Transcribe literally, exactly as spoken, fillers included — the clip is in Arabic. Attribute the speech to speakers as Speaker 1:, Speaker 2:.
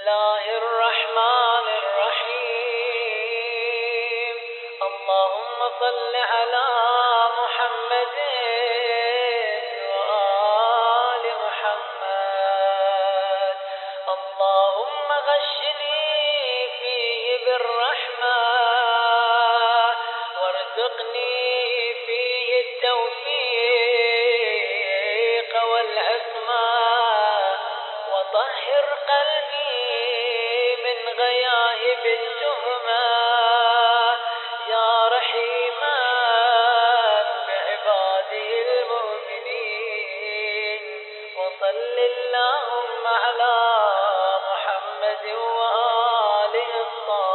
Speaker 1: الله الرحمن الرحيم. اللهم صل على محمد وآل محمد. اللهم غشني فيه بالرحمة وارزقني فيه التوفيق والعصمة وطهر قلبي من غياهب التهمة يا رحيما بعباده المؤمنين. وصل اللهم على محمد وآله الطاهرين.